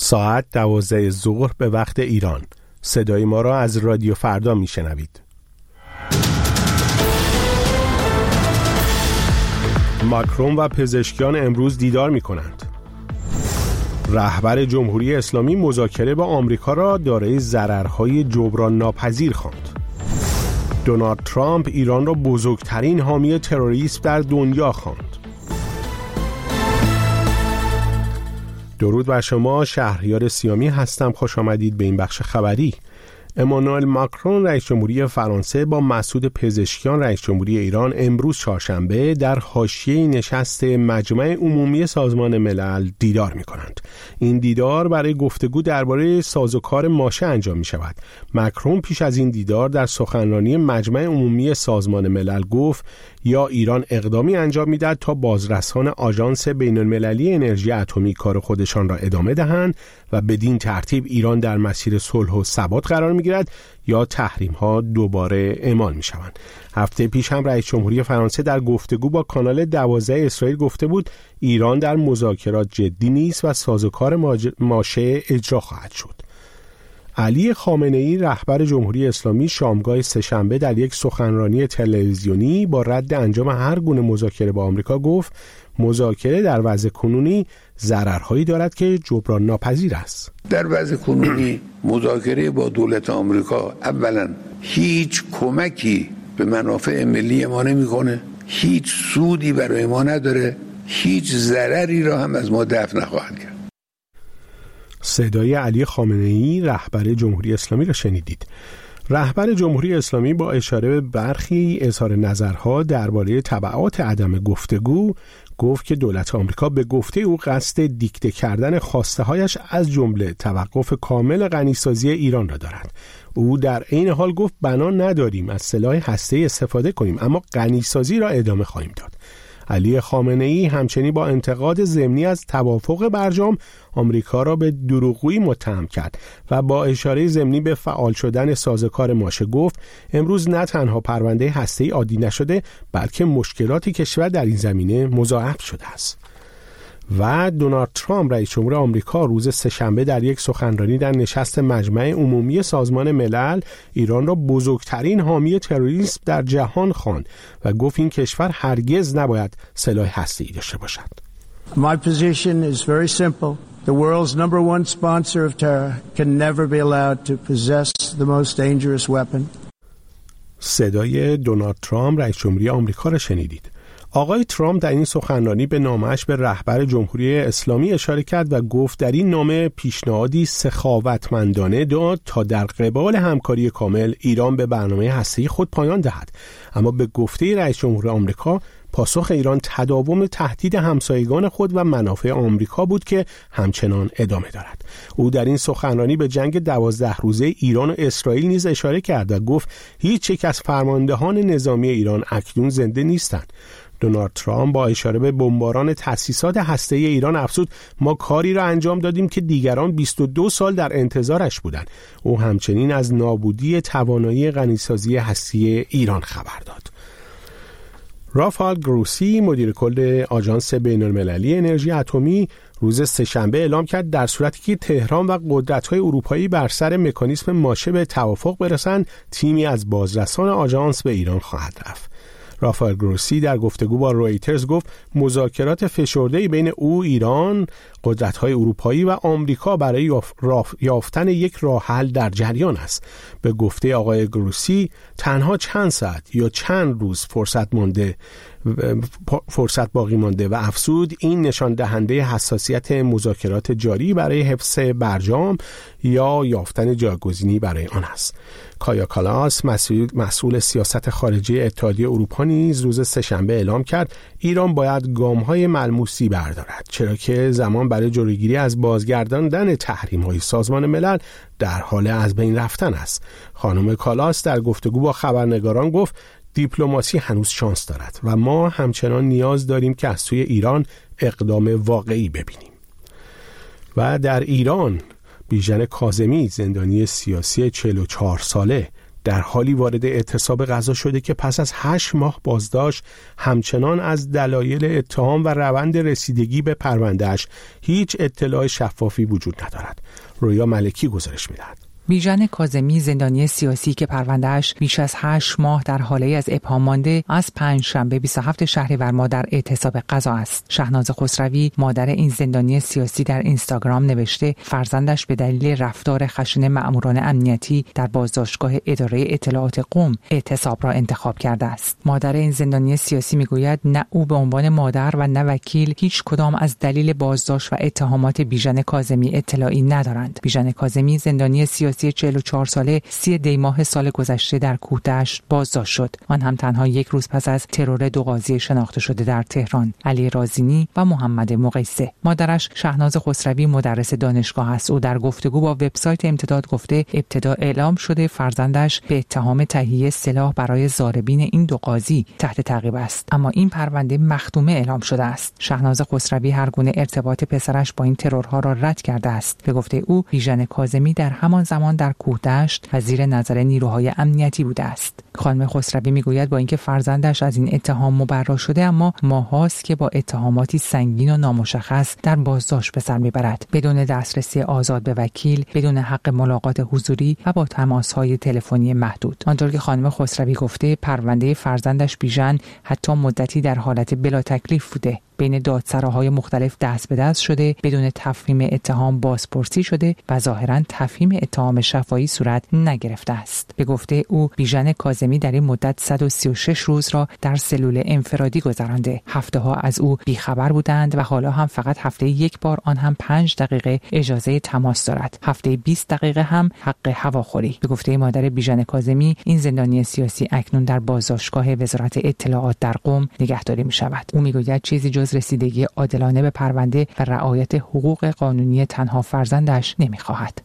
ساعت 12 ظهر به وقت ایران. صدای ما را از رادیو فردا میشنوید. ماکرون و پزشکیان امروز دیدار می‌کنند. رهبر جمهوری اسلامی مذاکره با آمریکا را دارای ضررهای جبران ناپذیر خواند. دونالد ترامپ ایران را بزرگترین حامی تروریسم در دنیا خواند. درود بر شما، شهریار سیامی هستم. خوش آمدید به این بخش خبری. امانوئل ماکرون رئیس جمهوری فرانسه با مسعود پزشکیان رئیس جمهوری ایران امروز چهارشنبه در حاشیه نشست مجمع عمومی سازمان ملل دیدار می‌کنند. این دیدار برای گفتگو درباره سازوکار ماشه انجام می‌شود. ماکرون پیش از این دیدار در سخنرانی مجمع عمومی سازمان ملل گفت یا ایران اقدامی انجام می‌دهد تا بازرسان آژانس بین‌المللی انرژی اتمی کار خودشان را ادامه دهند و بدین ترتیب ایران در مسیر صلح و ثبات قرار می‌گیرد یا تحریم‌ها دوباره اعمال می‌شوند. هفته پیش هم رئیس جمهوری فرانسه در گفتگو با کانال 12 اسرائیل گفته بود ایران در مذاکرات جدی نیست و سازوکار ماشه اجرا خواهد شد. علی خامنه‌ای رهبر جمهوری اسلامی شامگاه سه‌شنبه در یک سخنرانی تلویزیونی با رد انجام هر گونه مذاکره با آمریکا گفت مذاکره در وضع کنونی ضررهایی دارد که جبران ناپذیر است. در وضع کنونی مذاکره با دولت آمریکا اولا هیچ کمکی به منافع ملی ما نمی‌کنه، هیچ سودی برای ما نداره، هیچ ضرری را هم از ما دفع نخواهد کرد. صدای علی خامنه‌ای رهبر جمهوری اسلامی را شنیدید. رهبر جمهوری اسلامی با اشاره به برخی اظهار نظرها درباره تبعات عدم گفتگو گفت که دولت آمریکا به گفته او قصد دیکته کردن خواسته‌هایش از جمله توقف کامل غنیسازی ایران را دارد. او در عین حال گفت بنا نداریم از سلاح هسته‌ای استفاده کنیم اما غنیسازی را ادامه خواهیم داد. علی خامنه‌ای همچنین با انتقاد ضمنی از توافق برجام آمریکا را به دروغگویی متهم کرد و با اشاره ضمنی به فعال شدن سازوکار ماشه گفت امروز نه تنها پرونده هسته‌ای عادی نشده بلکه مشکلات کشور در این زمینه مضاعف شده است. و دونالد ترامپ رئیس جمهور آمریکا روز سه‌شنبه در یک سخنرانی در نشست مجمع عمومی سازمان ملل ایران را بزرگترین حامی تروریسم در جهان خواند و گفت این کشور هرگز نباید سلاح هسته‌ای داشته باشد. My position is very simple. The world's number one sponsor of terror can never be allowed to possess the most dangerous weapon. صدای دونالد ترامپ رئیس جمهوری آمریکا را شنیدید. آقای ترامپ در این سخنرانی به نامه‌اش به رهبر جمهوری اسلامی اشاره کرد و گفت در این نامه پیشنهادی سخاوتمندانه داد تا در قبال همکاری کامل ایران به برنامه هسته‌ای خود پایان دهد. اما به گفته رئیس جمهور آمریکا پاسخ ایران تداوم تهدید همسایگان خود و منافع آمریکا بود که همچنان ادامه دارد. او در این سخنرانی به جنگ 12 روزه ایران و اسرائیل نیز اشاره کرد و گفت هیچ یک از فرماندهان نظامی ایران اکنون زنده نیستند. دونالد ترامپ با اشاره به بمباران تأسیسات هسته‌ای ایران افزود ما کاری را انجام دادیم که دیگران 22 سال در انتظارش بودند. او همچنین از نابودی توانایی غنیسازی هسته‌ای ایران خبر داد. رافائل گروسی مدیر کل آژانس بین‌المللی انرژی اتمی روز سه‌شنبه اعلام کرد در صورتی که تهران و قدرت‌های اروپایی بر سر مکانیسم ماشه به توافق برسند تیمی از بازرسان آژانس به ایران خواهد رفت. رافائل گروسی در گفتگو با رویترز گفت مذاکرات فشرده‌ای بین ایران، قدرت‌های اروپایی و آمریکا برای یافتن یک راه حل در جریان است. به گفته آقای گروسی تنها چند ساعت یا چند روز فرصت باقی مانده و افزود این نشان دهنده حساسیت مذاکرات جاری برای حفظ برجام یا یافتن جایگزینی برای آن است. کایا کالاس مسئول سیاست خارجی اتحادیه اروپا نیز روز سه‌شنبه اعلام کرد ایران باید گام‌های ملموسی بردارد چرا که زمان برای جلوگیری از بازگرداندن تحریم‌های سازمان ملل در حال از بین رفتن است. خانم کالاس در گفتگو با خبرنگاران گفت دیپلماسی هنوز شانس دارد و ما همچنان نیاز داریم که از سوی ایران اقدام واقعی ببینیم. و در ایران بیژن کاظمی زندانی سیاسی 44 ساله در حالی وارد اعتصاب غذا شده که پس از 8 ماه بازداشت همچنان از دلایل اتهام و روند رسیدگی به پروندهش هیچ اطلاع شفافی وجود ندارد. رویا ملکی گزارش می‌دهد. بیژن کاظمی، زندانی سیاسی که پروندهش بیش از 8 ماه در حاله از ابهام مانده، از پنجشنبه 27 شهریور ماه در اعتصاب غذا است. شهناز خسروی، مادر این زندانی سیاسی، در اینستاگرام نوشته فرزندش به دلیل رفتار خشن مأموران امنیتی در بازداشتگاه اداره اطلاعات قم اعتصاب را انتخاب کرده است. مادر این زندانی سیاسی میگوید نه او به عنوان مادر و نه وکیل هیچ کدام از دلیل بازداشت و اتهامات بیژن کاظمی اطلاعی ندارند. بیژن کاظمی، زندانی سیاسی 44 ساله، 3 دی ماه سال گذشته در کوهدشت بازداشت شد. آن هم تنها 1 روز پس از ترور 2 قاضی شناخته شده در تهران، علی رازینی و محمد مقیسه. مادرش شهناز خسروی مدرس دانشگاه است. او در گفتگو با وبسایت امتداد گفته ابتدا اعلام شده فرزندش به اتهام تهیه سلاح برای ضاربین این 2 قاضی تحت تعقیب است، اما این پرونده مختومه اعلام شده است. شهناز خسروی هر گونه ارتباط پسرش با این ترورها را رد کرده است. به گفته او، بیژن کاظمی در همان زمان در کوهدشت و زیر نظر نیروهای امنیتی بوده است. خانم خسروی میگوید با اینکه فرزندش از این اتهام مبرا شده، اما ماهاست که با اتهاماتی سنگین و نامشخص در بازداشت به سر میبرد، بدون دسترسی آزاد به وکیل، بدون حق ملاقات حضوری و با تماس‌های تلفنی محدود. آنطور که خانم خسروی گفته، پرونده فرزندش بیژن حتی مدتی در حالت بلا تکلیف بوده. بین دادسراهای مختلف دست به دست شده، بدون تفهیم اتهام بازپرسی شده و ظاهراً تفهیم اتهام شفاهی صورت نگرفته است. به گفته او، بیژن کاظمی در این مدت 136 روز را در سلول انفرادی گذرانده. هفته‌ها از او بیخبر بودند و حالا هم فقط هفته 1 بار، آن هم 5 دقیقه اجازه تماس دارد. هفته 20 دقیقه هم حق هواخوری. به گفته مادر بیژن کاظمی، این زندانی سیاسی اکنون در بازداشتگاه وزارت اطلاعات در قم نگهداری می‌شود. او می‌گوید چیزی جز رسیدگی عادلانه به پرونده و رعایت حقوق قانونی تنها فرزندش نمی‌خواهد.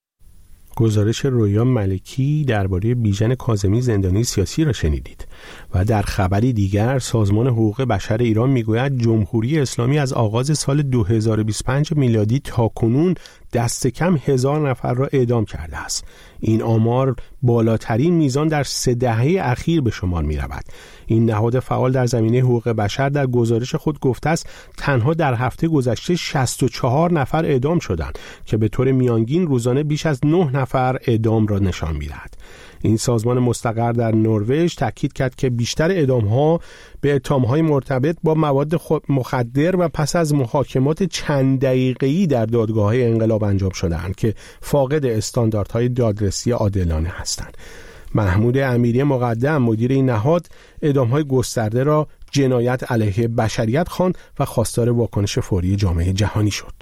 گزارش رویا ملکی درباره بیژن کاظمی، زندانی سیاسی را شنیدید. و در خبری دیگر، سازمان حقوق بشر ایران میگوید جمهوری اسلامی از آغاز سال 2025 میلادی تا کنون دست کم 1000 نفر را اعدام کرده است. این آمار بالاترین میزان در 3 دهه اخیر به شمار می رود. این نهاد فعال در زمینه حقوق بشر در گزارش خود گفته است تنها در هفته گذشته 64 نفر اعدام شدند که به طور میانگین روزانه بیش از 9 نفر اعدام را نشان می دهد. این سازمان مستقر در نروژ تاکید کرد که بیشتر اعدام‌ها به اتهام‌های مرتبط با مواد مخدر و پس از محاکمات چند دقیقه‌ای در دادگاه‌های انقلاب انجام شده‌اند که فاقد استانداردهای دادرسی عادلانه هستند. محمود امیری مقدم، مدیر این نهاد، اعدام‌های گسترده را جنایت علیه بشریت خواند و خواستار واکنش فوری جامعه جهانی شد.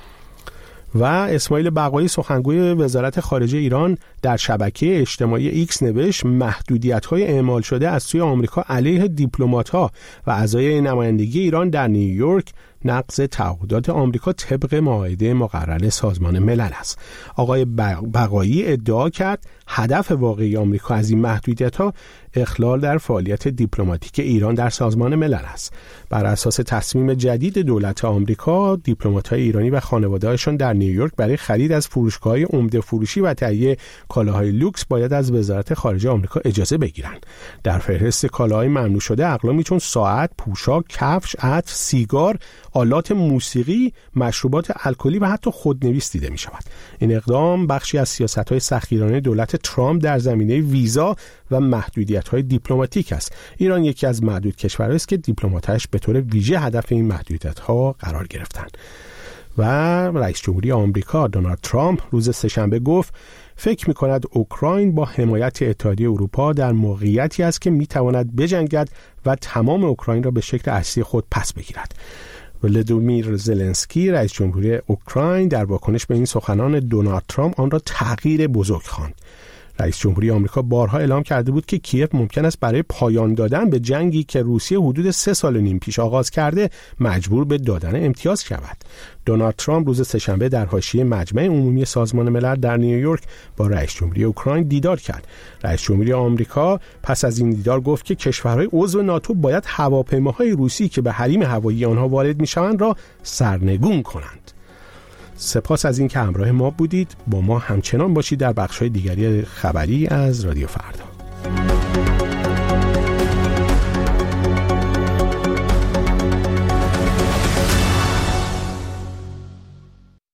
و اسماعیل بقایی، سخنگوی وزارت خارجه ایران، در شبکه اجتماعی ایکس نوشت محدودیت‌های اعمال شده از سوی آمریکا علیه دیپلمات‌ها و اعضای نمایندگی ایران در نیویورک نقض تعهدات آمریکا طبق معاهده مقرر سازمان ملل است. آقای بقایی ادعا کرد هدف واقعی آمریکا از این محدودیت‌ها اخلال در فعالیت دیپلماتیک ایران در سازمان ملل است. بر اساس تصمیم جدید دولت آمریکا، دیپلمات‌های ایرانی و خانواده‌هاشان در نیویورک برای خرید از فروشگاه‌های عمده فروشی و تهیه کالاهای لوکس باید از وزارت خارجه آمریکا اجازه بگیرند. در فهرست کالاهای ممنوع شده اقلامی چون ساعت، پوشاک، کفش، عطر، سیگار، آلات موسیقی، مشروبات الکلی و حتی خودنویس دیده می شود. این اقدام بخشی از سیاست‌های سختگیرانه دولت ترامپ در زمینه ویزا و محدودیت‌های دیپلماتیک است. ایران یکی از معدود کشورهایی است که دیپلمات‌هاش به طور ویژه هدف این محدودیت‌ها قرار گرفتند. و رئیس جمهوری آمریکا دونالد ترامپ روز سه‌شنبه گفت فکر می‌کند اوکراین با حمایت اتحادیه اروپا در موقعیتی است که می‌تواند بجنگد و تمام اوکراین را به شکل اصلی خود پس بگیرد. ولادیمیر زلنسکی، رئیس جمهوری اوکراین، در واکنش به این سخنان دونالد ترامپ آن را تغییر بزرگ خواند. رئیس جمهوری آمریکا بارها اعلام کرده بود که کیف ممکن است برای پایان دادن به جنگی که روسیه حدود 3 سال و نیم پیش آغاز کرده مجبور به دادن امتیاز شود. دونالد ترامپ روز سه‌شنبه در حاشیه مجمع عمومی سازمان ملل در نیویورک با رئیس جمهوری اوکراین دیدار کرد. رئیس جمهوری آمریکا پس از این دیدار گفت که کشورهای عضو ناتو باید هواپیماهای روسی که به حریم هوایی آنها وارد می‌شوند را سرنگون کنند. سپاس از این که همراه ما بودید. با ما همچنان باشید در بخش‌های دیگری خبری از رادیو فردا.